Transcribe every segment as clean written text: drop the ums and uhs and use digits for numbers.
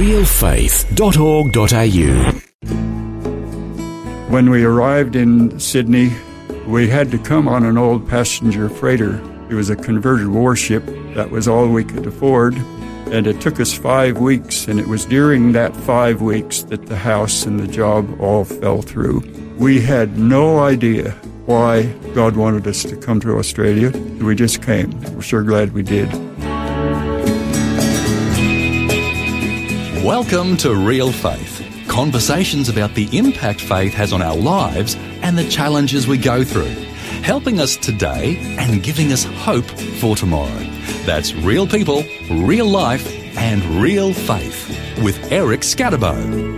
realfaith.org.au. When we arrived in Sydney, we had to come on an old passenger freighter. It was a converted warship. That was all we could afford. And it took us 5 weeks, and it was during that 5 weeks that the house and the job all fell through. We had no idea why God wanted us to come to Australia. We just came. We're sure glad we did. Welcome to Real Faith. Conversations about the impact faith has on our lives and the challenges we go through, helping us today and giving us hope for tomorrow. That's real people, real life, and real faith with Eric Scatterbo.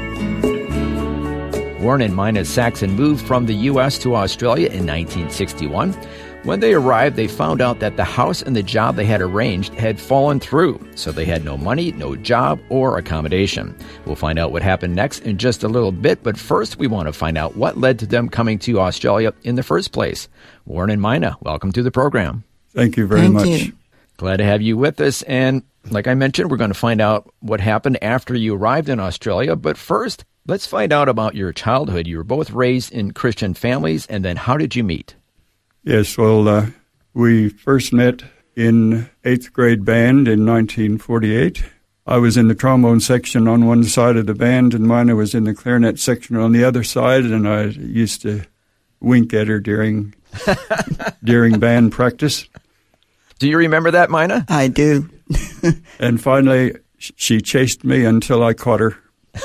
Warren and Mina Saxon moved from the U.S. to Australia in 1961. When they arrived, they found out that the house and the job they had arranged had fallen through, so they had no money, no job, or accommodation. We'll find out what happened next in just a little bit, but first we want to find out what led to them coming to Australia in the first place. Warren and Mina, welcome to the program. Thank you very much. You. Glad to have you with us, and like I mentioned, we're going to find out what happened after you arrived in Australia, but first, let's find out about your childhood. You were both raised in Christian families, and then how did you meet? Yes, well, we first met in 8th grade band in 1948. I was in the trombone section on one side of the band, and Mina was in the clarinet section on the other side, and I used to wink at her during band practice. Do you remember that, Mina? I do. And finally, she chased me until I caught her.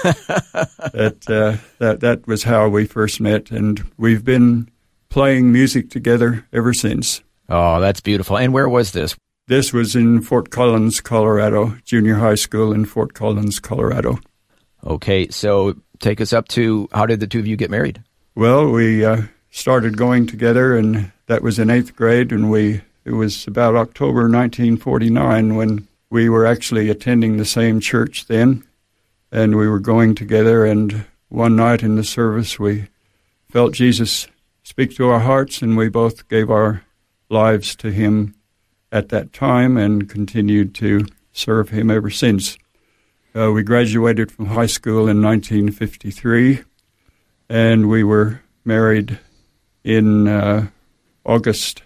That was how we first met, and we've been playing music together ever since. Oh, that's beautiful. And where was this? This was in Fort Collins, Colorado, junior high school in Fort Collins, Colorado. Okay, so take us up to, how did the two of you get married? Well, we started going together, and that was in 8th grade, and it was about October 1949 when we were actually attending the same church then, and we were going together, and one night in the service we felt Jesus speak to our hearts, and we both gave our lives to him at that time and continued to serve him ever since. We graduated from high school in 1953, and we were married in August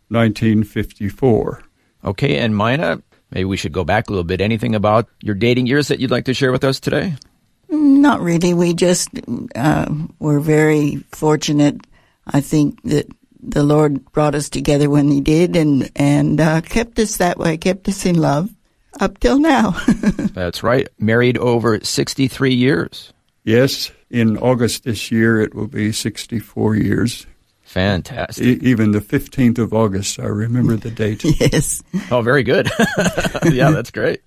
1954. Okay, and Mina, maybe we should go back a little bit. Anything about your dating years that you'd like to share with us today? Not really. We just were very fortunate. I think that the Lord brought us together when he did and kept us that way, kept us in love up till now. That's right. Married over 63 years. Yes, in August this year it will be 64 years. Fantastic. Even the 15th of August, I remember the date. Yes. Oh, very good. Yeah, that's great.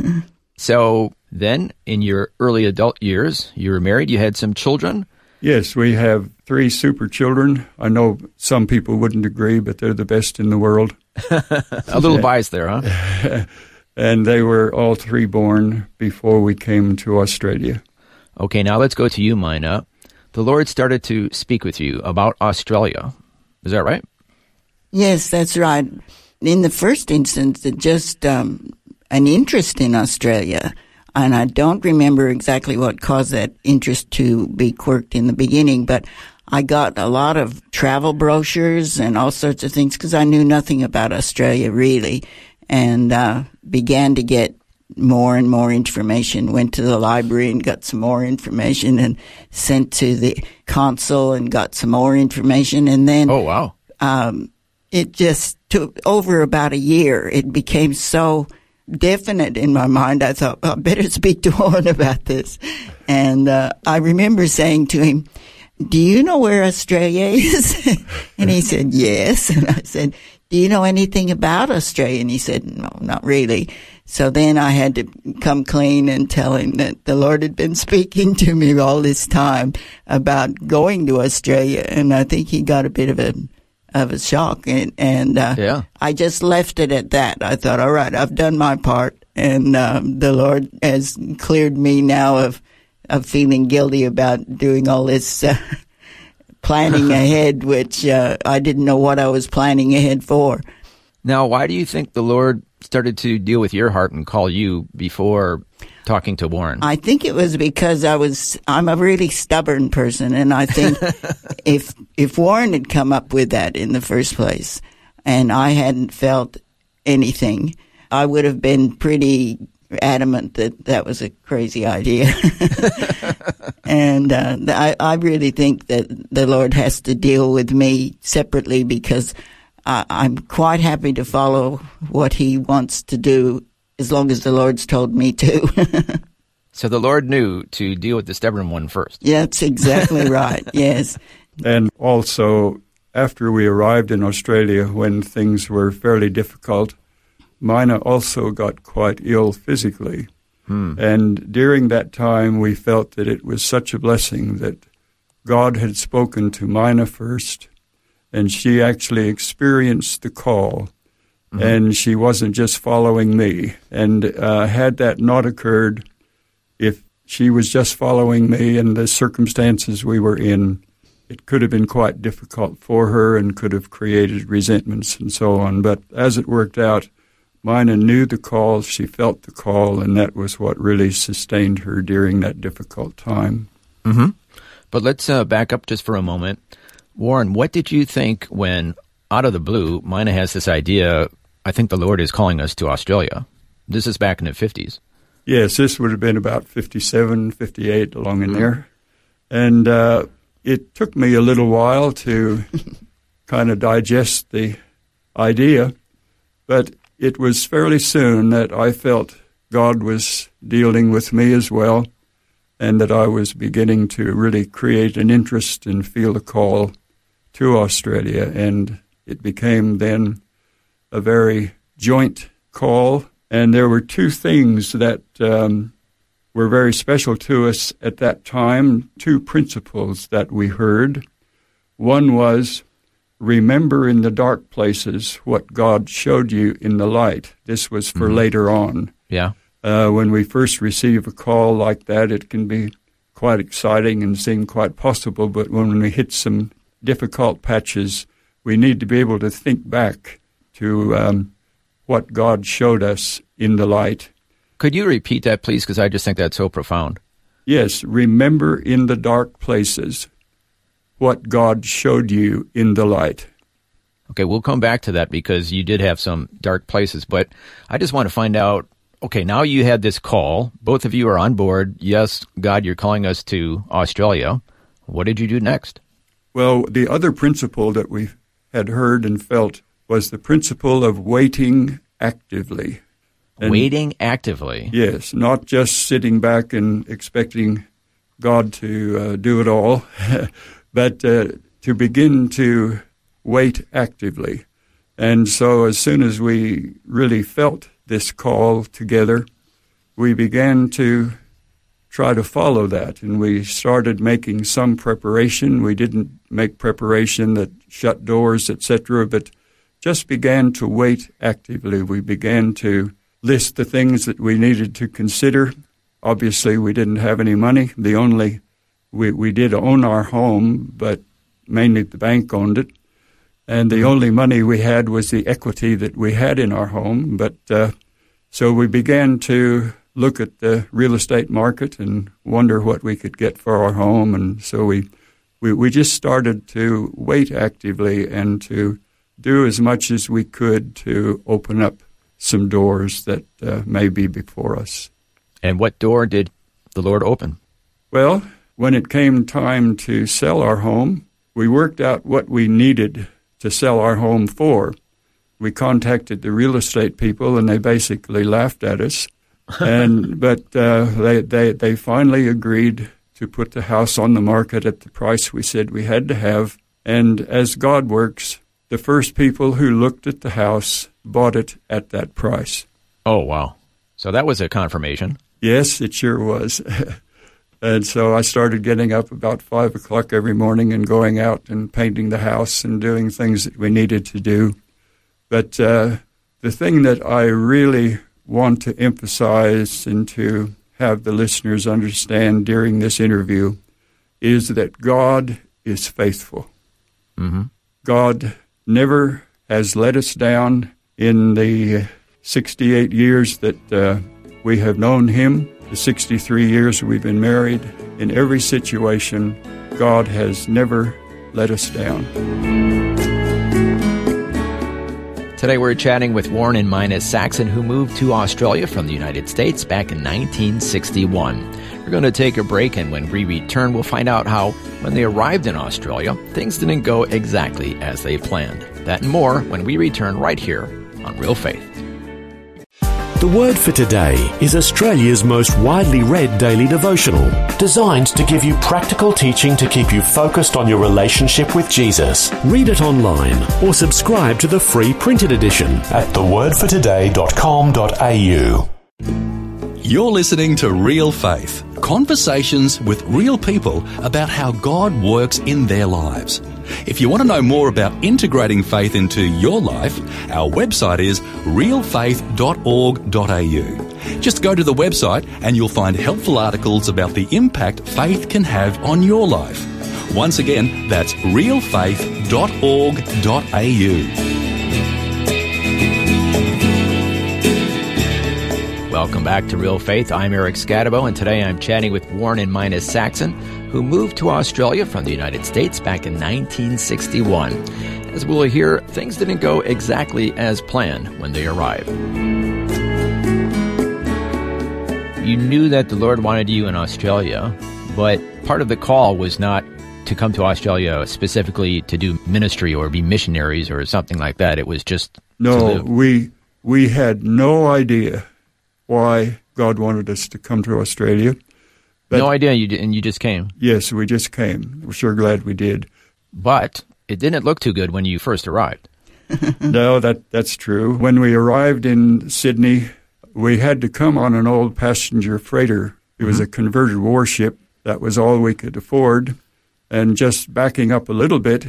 So then, in your early adult years, you were married, you had some children? Yes, we have 3 super children. I know some people wouldn't agree, but they're the best in the world. A little biased there, huh? And they were all 3 born before we came to Australia. Okay, now let's go to you, Mina. The Lord started to speak with you about Australia. Is that right? Yes, that's right. In the first instance, just an interest in Australia. And I don't remember exactly what caused that interest to be quirked in the beginning, but I got a lot of travel brochures and all sorts of things because I knew nothing about Australia really, and began to get more and more information. Went to the library and got some more information, and sent to the consul and got some more information. And then, oh wow, it just took over about a year. It became so definite in my mind. I thought, I better speak to Warren about this. And I remember saying to him, do you know where Australia is? And he said, yes. And I said, do you know anything about Australia? And he said, no, not really. So then I had to come clean and tell him that the Lord had been speaking to me all this time about going to Australia. And I think he got a bit of a shock. And yeah. I just left it at that. I thought, all right, I've done my part. And the Lord has cleared me now of feeling guilty about doing all this planning ahead, which I didn't know what I was planning ahead for. Now, why do you think the Lord started to deal with your heart and call you before talking to Warren? I think it was because I'm a really stubborn person, and I think if Warren had come up with that in the first place, and I hadn't felt anything, I would have been pretty adamant that was a crazy idea. And I really think that the Lord has to deal with me separately, because I'm quite happy to follow what He wants to do as long as the Lord's told me to. So the Lord knew to deal with the stubborn one first. Yeah, that's exactly right, yes. And also, after we arrived in Australia, when things were fairly difficult, Mina also got quite ill physically. And during that time, we felt that it was such a blessing that God had spoken to Mina first, and she actually experienced the call, and she wasn't just following me. And had that not occurred, if she was just following me and the circumstances we were in, it could have been quite difficult for her and could have created resentments and so on. But as it worked out, Mina knew the call, she felt the call, and that was what really sustained her during that difficult time. Mm-hmm. But let's back up just for a moment. Warren, what did you think when, out of the blue, Mina has this idea, I think the Lord is calling us to Australia? This is back in the 50s. Yes, this would have been about 57, 58, along in there. And it took me a little while to kind of digest the idea, but it was fairly soon that I felt God was dealing with me as well, and that I was beginning to really create an interest and feel a call to Australia. And it became then a very joint call. And there were two things that were very special to us at that time, two principles that we heard. One was, remember in the dark places what God showed you in the light. This was for later on. Yeah. When we first receive a call like that, it can be quite exciting and seem quite possible, but when we hit some difficult patches, we need to be able to think back to what God showed us in the light. Could you repeat that, please? Because I just think that's so profound. Yes, remember in the dark places what God showed you in the light. Okay, we'll come back to that because you did have some dark places, but I just want to find out, okay, now you had this call. Both of you are on board. Yes, God, you're calling us to Australia. What did you do next? Well, the other principle that we had heard and felt was the principle of waiting actively. And waiting actively? Yes, not just sitting back and expecting God to do it all, but to begin to wait actively. And so as soon as we really felt this call together, we began to try to follow that. And we started making some preparation. We didn't make preparation that shut doors, etc., but just began to wait actively. We began to list the things that we needed to consider. Obviously, we didn't have any money. We did own our home, but mainly the bank owned it. And the only money we had was the equity that we had in our home. But so we began to look at the real estate market and wonder what we could get for our home. And so we just started to wait actively and to do as much as we could to open up some doors that may be before us. And what door did the Lord open? Well, when it came time to sell our home, we worked out what we needed to sell our home for. We contacted the real estate people, and they basically laughed at us. But they finally agreed to put the house on the market at the price we said we had to have. And as God works, the first people who looked at the house bought it at that price. Oh, wow. So that was a confirmation. Yes, it sure was. And so I started getting up about 5 o'clock every morning and going out and painting the house and doing things that we needed to do. But the thing that I really want to emphasize and to have the listeners understand during this interview is that God is faithful. Mm-hmm. God never has let us down in the 68 years that we have known him, the 63 years we've been married. In every situation, God has never let us down. Today we're chatting with Warren and Mina Saxon, who moved to Australia from the United States back in 1961. We're going to take a break, and when we return, we'll find out how, when they arrived in Australia, things didn't go exactly as they planned. That and more when we return right here on Real Faith. The Word for Today is Australia's most widely read daily devotional, designed to give you practical teaching to keep you focused on your relationship with Jesus. Read it online or subscribe to the free printed edition at thewordfortoday.com.au. You're listening to Real Faith, conversations with real people about how God works in their lives. If you want to know more about integrating faith into your life, our website is realfaith.org.au. Just go to the website and you'll find helpful articles about the impact faith can have on your life. Once again, that's realfaith.org.au. Welcome back to Real Faith. I'm Eric Scatabo, and today I'm chatting with Warren and Mina Saxon, who moved to Australia from the United States back in 1961. As we'll hear, things didn't go exactly as planned when they arrived. You knew that the Lord wanted you in Australia, but part of the call was not to come to Australia specifically to do ministry or be missionaries or something like that. It was just No, we had no idea why God wanted us to come to Australia. But no idea, and you just came. Yes, we just came. We're sure glad we did. But it didn't look too good when you first arrived. No, that's true. When we arrived in Sydney, we had to come on an old passenger freighter. It was a converted warship. That was all we could afford. And just backing up a little bit,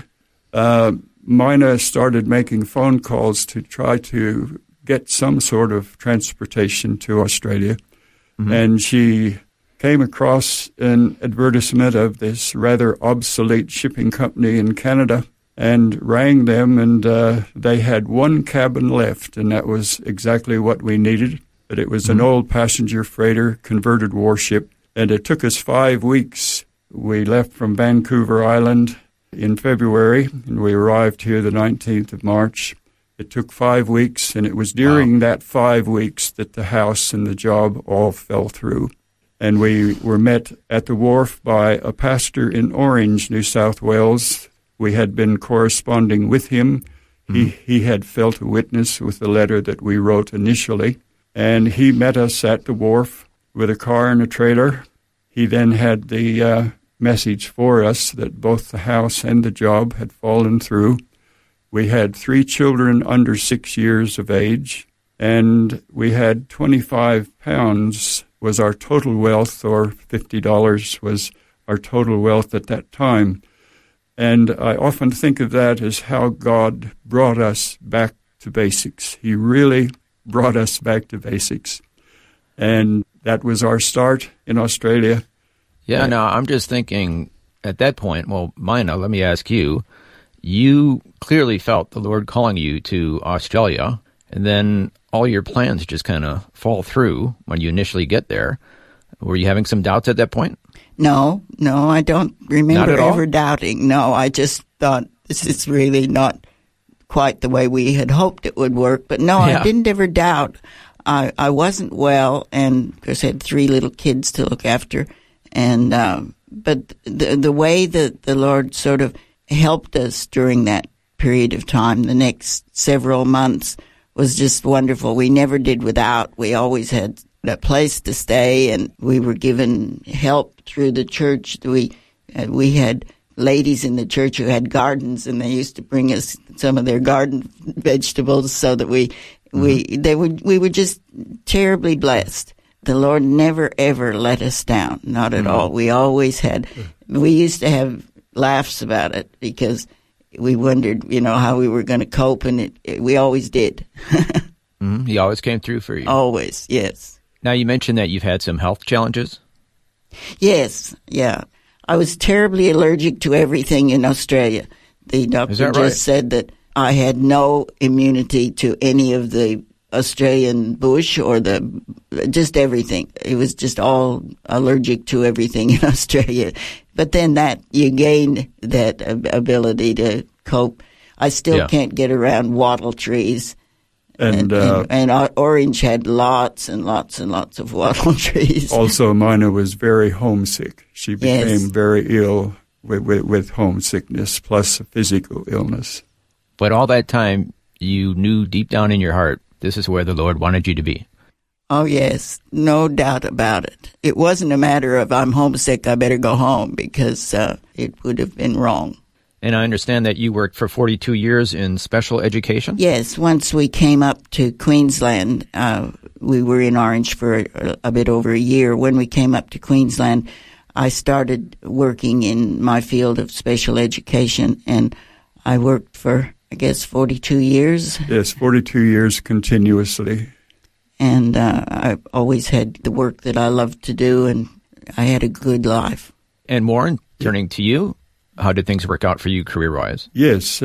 Mina started making phone calls to try to get some sort of transportation to Australia. And she came across an advertisement of this rather obsolete shipping company in Canada and rang them, and they had one cabin left, and that was exactly what we needed. But it was an old passenger freighter, converted warship, and it took us 5 weeks. We left from Vancouver Island in February, and we arrived here the 19th of March. It took 5 weeks, and it was during that 5 weeks that the house and the job all fell through. And we were met at the wharf by a pastor in Orange, New South Wales. We had been corresponding with him. He had felt a witness with the letter that we wrote initially, and he met us at the wharf with a car and a trailer. He then had the message for us that both the house and the job had fallen through. We had 3 children under 6 years of age, and we had 25 pounds was our total wealth, or $50 was our total wealth at that time. And I often think of that as how God brought us back to basics. He really brought us back to basics. And that was our start in Australia. Yeah, now I'm just thinking at that point, well, Mina, let me ask you, you clearly felt the Lord calling you to Australia, and then all your plans just kind of fall through when you initially get there. Were you having some doubts at that point? No, I don't remember Not at all? ever doubting. No, I just thought this is really not quite the way we had hoped it would work. But no, Yeah. I didn't ever doubt. I wasn't well, and of course I had 3 little kids to look after. And but the way that the Lord sort of helped us during that period of time, the next several months, was just wonderful. We never did without. We always had a place to stay, and we were given help through the church. We had ladies in the church who had gardens, and they used to bring us some of their garden vegetables, so that we were just terribly blessed. The Lord never ever let us down, not at all. We always had. We used to have laughs about it because we wondered, how we were going to cope, and we always did. He always came through for you. Always, yes. Now, you mentioned that you've had some health challenges. Yes, yeah. I was terribly allergic to everything in Australia. The doctor Is that just right? said that I had no immunity to any of the Australian bush or just everything. It was just all allergic to everything in Australia. But then you gain that ability to cope. I still can't get around wattle trees. And Orange had lots and lots and lots of wattle trees. Also, Mina was very homesick. She became very ill with homesickness plus a physical illness. But all that time, you knew deep down in your heart, this is where the Lord wanted you to be. Oh, yes, no doubt about it. It wasn't a matter of I'm homesick, I better go home, because it would have been wrong. And I understand that you worked for 42 years in special education? Yes, once we came up to Queensland, we were in Orange for a bit over a year. When we came up to Queensland, I started working in my field of special education, and I worked for, I guess, 42 years. Yes, 42 years continuously. And I always had the work that I loved to do, and I had a good life. And Warren, turning to you, how did things work out for you career-wise? Yes,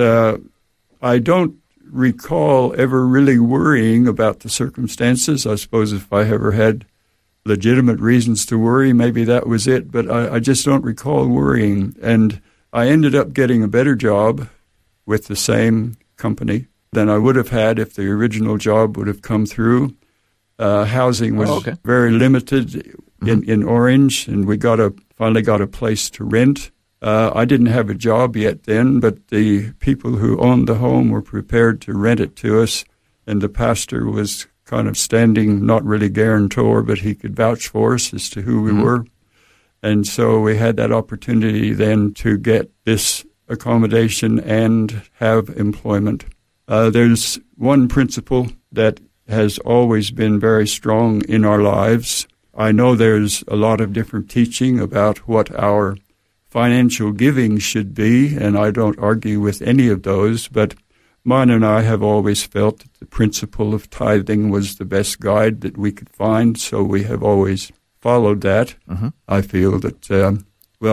I don't recall ever really worrying about the circumstances. I suppose if I ever had legitimate reasons to worry, maybe that was it, but I just don't recall worrying. And I ended up getting a better job with the same company than I would have had if the original job would have come through. Housing was very limited in Orange, and we finally got a place to rent. I didn't have a job yet then, but the people who owned the home were prepared to rent it to us, and the pastor was kind of standing, not really guarantor, but he could vouch for us as to who we were. And so we had that opportunity then to get this accommodation and have employment. There's one principle that has always been very strong in our lives. I know there's a lot of different teaching about what our financial giving should be, and I don't argue with any of those, but mine and I have always felt that the principle of tithing was the best guide that we could find, so we have always followed that. I feel that,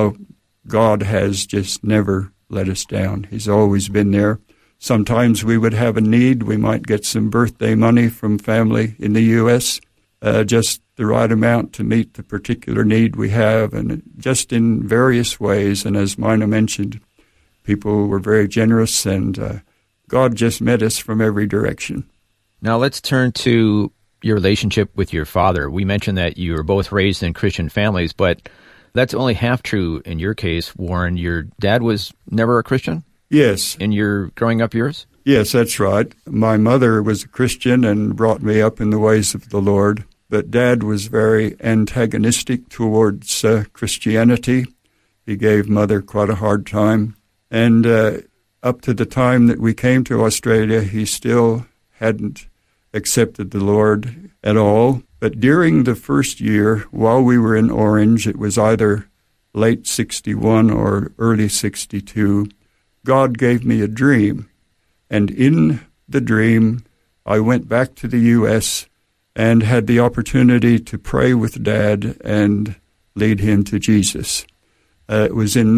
God has just never let us down. He's always been there. Sometimes we would have a need. We might get some birthday money from family in the U.S., just the right amount to meet the particular need we have, and just in various ways. And as Mina mentioned, people were very generous, and God just met us from every direction. Now let's turn to your relationship with your father. We mentioned that you were both raised in Christian families, but that's only half true in your case, Warren. Your dad was never a Christian? Yes. In your growing up years? Yes, that's right. My mother was a Christian and brought me up in the ways of the Lord, but Dad was very antagonistic towards Christianity. He gave Mother quite a hard time. And up to the time that we came to Australia, he still hadn't accepted the Lord at all. But during the first year, while we were in Orange, it was either late 61 or early 62, God gave me a dream. And in the dream, I went back to the U.S. and had the opportunity to pray with Dad and lead him to Jesus. It was in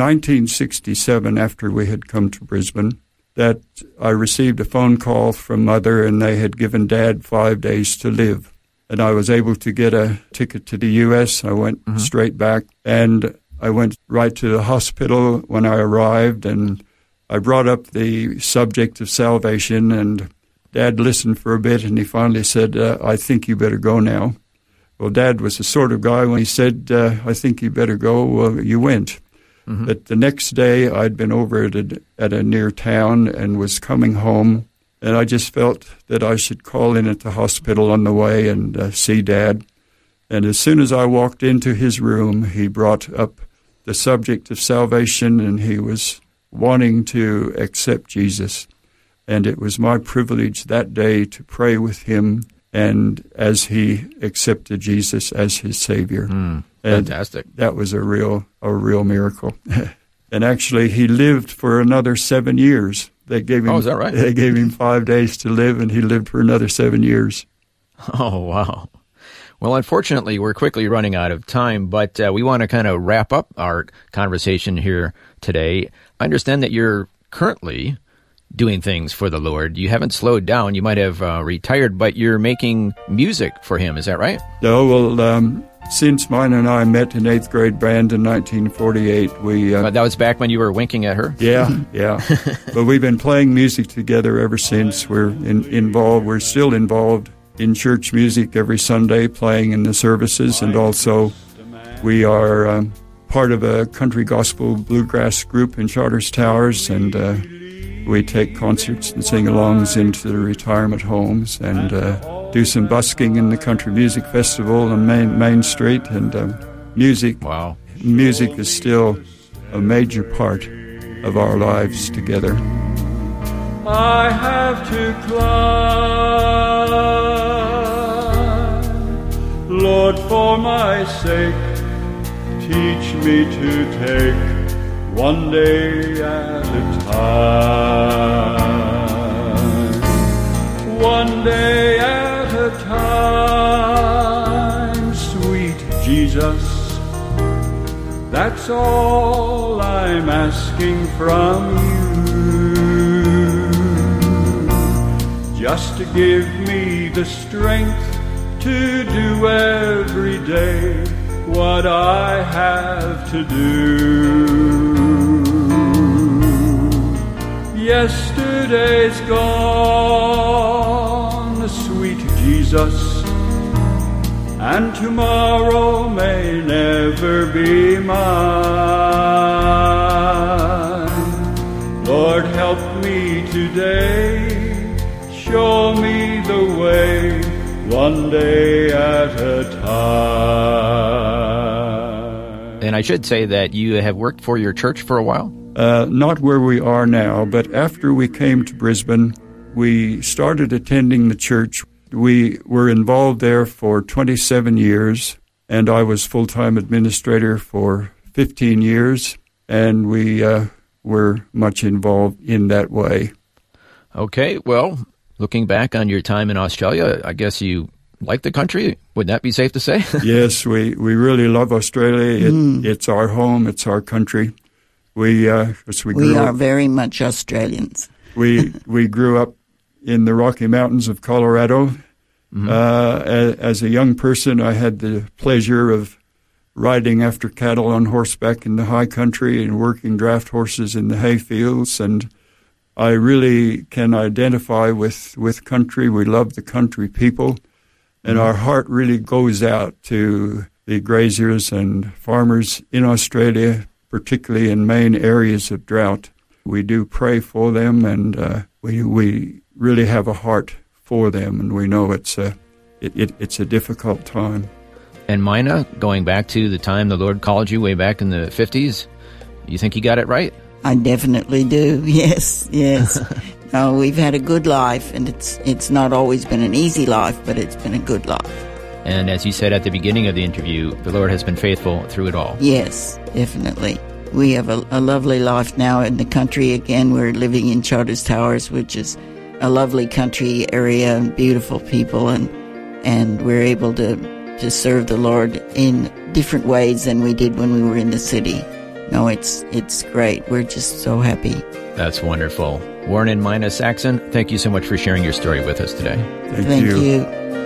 1967, after we had come to Brisbane, that I received a phone call from Mother, and they had given Dad 5 days to live. And I was able to get a ticket to the U.S. I went straight back, and I went right to the hospital when I arrived, and I brought up the subject of salvation, and Dad listened for a bit, and he finally said, I think you better go now. Well, Dad was the sort of guy, when he said, I think you better go, well, you went. But the next day, I'd been over at a near town and was coming home, and I just felt that I should call in at the hospital on the way and see Dad. And as soon as I walked into his room, he brought up the subject of salvation, and he was wanting to accept Jesus. And it was my privilege that day to pray with him, and as he accepted Jesus as his Savior. Fantastic. That was a real miracle. And actually, he lived for another 7 years. They gave him, is that right? They gave him 5 days to live, and he lived for another 7 years. Oh, wow. Well, unfortunately, we're quickly running out of time, but we want to kind of wrap up our conversation here today. I understand that you're currently doing things for the Lord. You haven't slowed down. You might have retired, but you're making music for Him. Is that right? No, well, since mine and I met in 8th grade band in 1948, we... But that was back when you were winking at her? Yeah. But we've been playing music together ever since. We're We're still involved in church music every Sunday, playing in the services, and also we are part of a country gospel bluegrass group in Charters Towers, and we take concerts and sing-alongs into the retirement homes and do some busking in the Country Music Festival on Main Street. And music is still a major part of our lives together. I have to climb, Lord, for my sake, teach me to take one day at a time. One day at a time, sweet Jesus, that's all I'm asking from you. Just to give me the strength to do every day what I have to do. Yesterday's gone, sweet Jesus, and tomorrow may never be mine. Lord, help me today, show me the way, one day at a time. And I should say that you have worked for your church for a while? Not where we are now, but after we came to Brisbane, we started attending the church. We were involved there for 27 years, and I was full-time administrator for 15 years, and we were much involved in that way. Okay, well, looking back on your time in Australia, I guess you like the country. Would that be safe to say? Yes, we really love Australia. It's our home. It's our country. We are very much Australians. We grew up in the Rocky Mountains of Colorado. Mm-hmm. As a young person, I had the pleasure of riding after cattle on horseback in the high country and working draft horses in the hay fields, and I really can identify with country. We love the country people, and our heart really goes out to the graziers and farmers in Australia, particularly in main areas of drought. We do pray for them, and we really have a heart for them, and we know it's a difficult time. And Mina, going back to the time the Lord called you way back in the 50s, you think He got it right? I definitely do, yes. No, we've had a good life, and it's not always been an easy life, but it's been a good life. And as you said at the beginning of the interview, the Lord has been faithful through it all. Yes, definitely. We have a lovely life now in the country. Again, we're living in Charters Towers, which is a lovely country area and beautiful people, and we're able to serve the Lord in different ways than we did when we were in the city. No, it's great. We're just so happy. That's wonderful. Warren and Mina Saxon, thank you so much for sharing your story with us today. Thank you.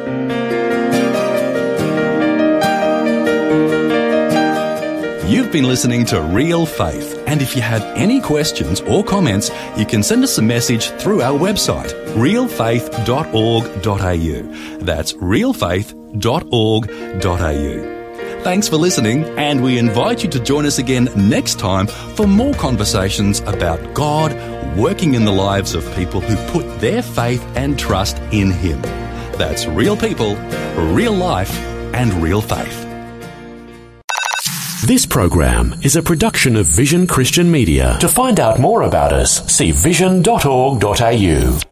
You've been listening to Real Faith, and if you have any questions or comments, you can send us a message through our website, realfaith.org.au. That's realfaith.org.au. Thanks for listening, and we invite you to join us again next time for more conversations about God working in the lives of people who put their faith and trust in Him. That's real people, real life, and real faith. This program is a production of Vision Christian Media. To find out more about us, see vision.org.au.